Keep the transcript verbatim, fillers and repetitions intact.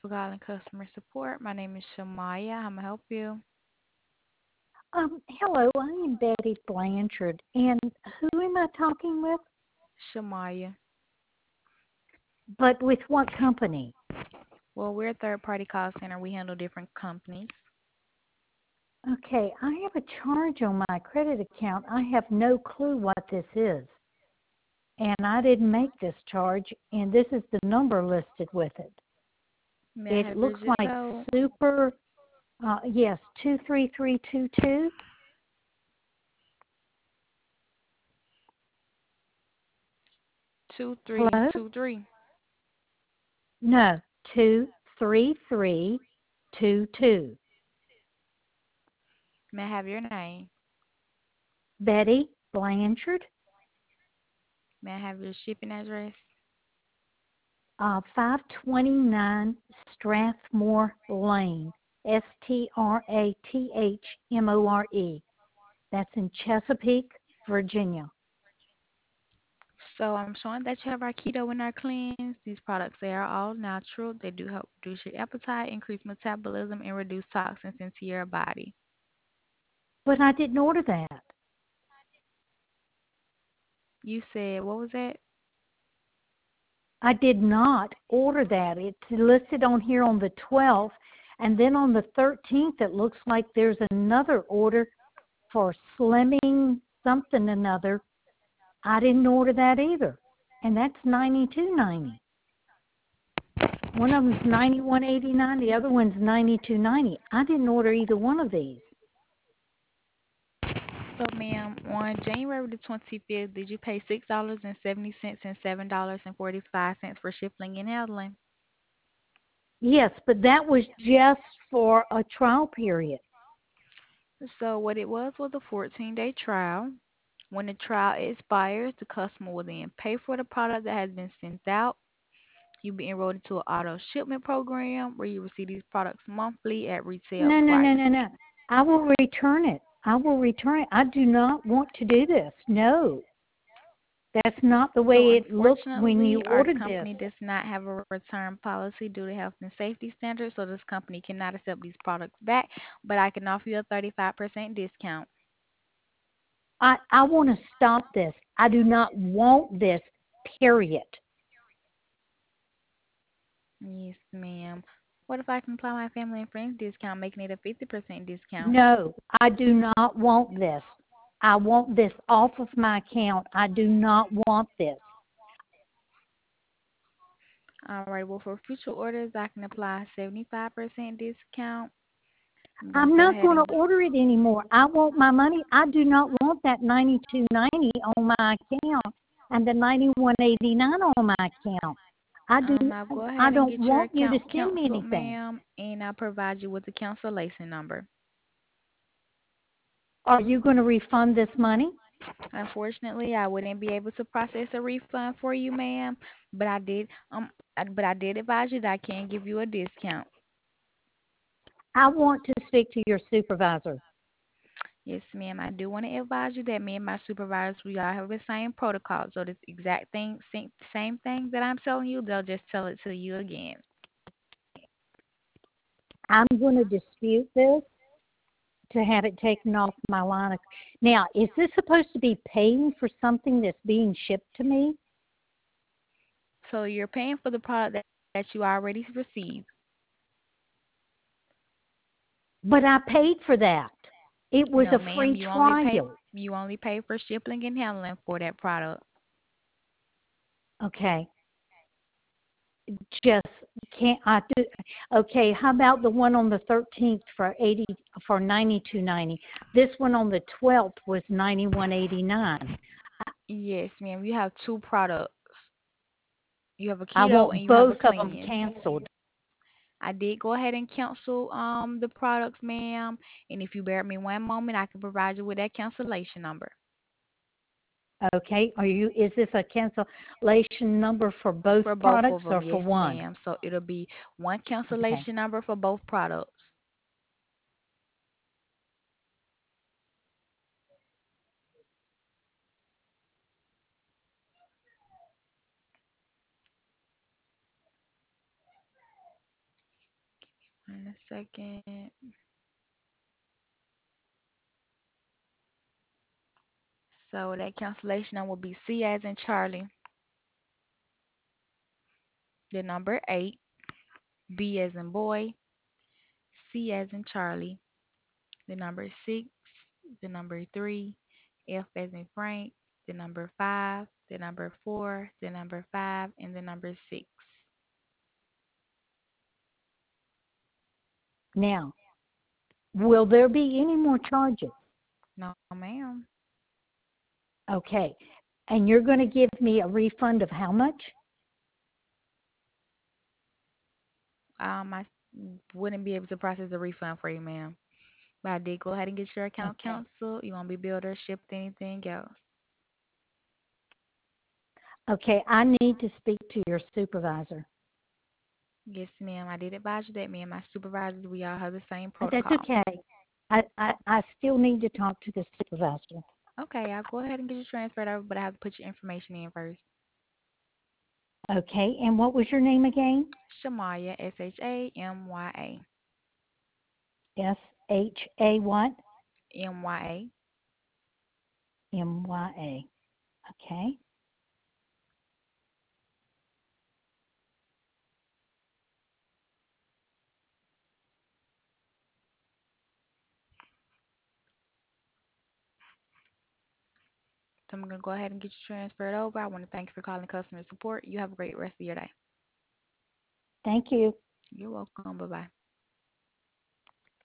for calling customer support. My name is Shamaya. How may I help you? Um, hello, I am Betty Blanchard, and who am I talking with? Shamaya. But with what company? Well, we're a third party call center. We handle different companies. Okay, I have a charge on my credit account. I have no clue what this is, and I didn't make this charge, and this is the number listed with it. May I It have your looks zip like code? super, uh, yes, two three three two two. Two three Hello? two three. No, two three three two two. May I have your name? Betty Blanchard. May I have your shipping address? Uh, five twenty-nine Strathmore Lane, S T R A T H M O R E. That's in Chesapeake, Virginia. So I'm showing that you have our keto and our cleanse. These products, they are all natural. They do help reduce your appetite, increase metabolism, and reduce toxins into your body. But I didn't order that. You said, what was that? I did not order that. It's listed on here on the twelfth, and then on the thirteenth, it looks like there's another order for slimming something another. I didn't order that either, and that's ninety-two ninety. One of them's ninety-one eighty-nine, the other one's ninety-two ninety. I didn't order either one of these. So, ma'am, on January the twenty-fifth, did you pay six dollars and seventy cents and seven dollars and forty-five cents for shipping and handling? Yes, but that was just for a trial period. So, what it was was a fourteen-day trial. When the trial expires, the customer will then pay for the product that has been sent out. You'll be enrolled into an auto shipment program where you receive these products monthly at retail No, no, no, price. no, no. I will return it. I will return it. I do not want to do this. No, that's not the So way it looked when you unfortunately, our ordered this. company does not have a return policy due to health and safety standards, so this company cannot accept these products back, but I can offer you a thirty-five percent discount. I, I want to stop this. I do not want this, period. Yes, ma'am. What if I can apply my family and friends discount, making it a fifty percent discount? No, I do not want this. I want this off of my account. I do not want this. All right, well, for future orders, I can apply a seventy-five percent discount. I'm going to I'm go not ahead going to and order it anymore. I want my money. I do not want that ninety-two ninety on my account and the ninety-one eighty-nine on my account. I do. um, I'll go I ahead and don't get your want you to account send me canceled, anything. ma'am, and I'll provide you with the cancellation number. Are you going to refund this money? Unfortunately, I wouldn't be able to process a refund for you, ma'am, but I did um I- but I did advise you that I can give you a discount. I want to speak to your supervisor. Yes, ma'am. I do want to advise you that me and my supervisors, we all have the same protocol. So this exact thing, same, same thing that I'm telling you, they'll just tell it to you again. I'm going to dispute this to have it taken off my line. Of, now, is this supposed to be paying for something that's being shipped to me? So you're paying for the product that, that you already received. But I paid for that. It was No, a ma'am, free you only pay trial. you only pay for shipping and handling for that product. Okay. Just can't I do okay, how about the one on the thirteenth for eighty for ninety two ninety? This one on the twelfth was ninety one eighty nine. Yes, ma'am. You have two products. You have a I keto and want you have a both of them cleanse. canceled. I did go ahead and cancel um the products, ma'am. And if you bear with me one moment, I can provide you with that cancellation number Okay. Are you is this a cancellation number for both for both products of them. or for Yes, one? ma'am. So it'll be one Okay. cancellation number for both products. In a second. So that cancellation number will be C as in Charlie, the number eight, B as in boy, C as in Charlie, the number six, the number three, F as in Frank, the number five, the number four, the number five, and the number six. Now, will there be any more charges? No, ma'am. Okay. And you're going to give me a refund of how much? Um, I wouldn't be able to process the refund for you, ma'am. But I did go ahead and get your account Okay. canceled. You won't be billed or shipped anything else. Okay, I need to speak to your supervisor. Yes, ma'am. I did advise you that me and my supervisors, we all have the same That's protocol. okay. I, I, I still need to talk to the supervisor. Okay, I'll go ahead and get you transferred over, but I have to put your information in first. Okay, and what was your name again? Shamaya, S H A M Y A. S H A what? M Y A. M Y A. Okay. So I'm going to go ahead and get you transferred over. I want to thank you for calling customer support. You have a great rest of your day. Thank you. You're welcome. Bye bye.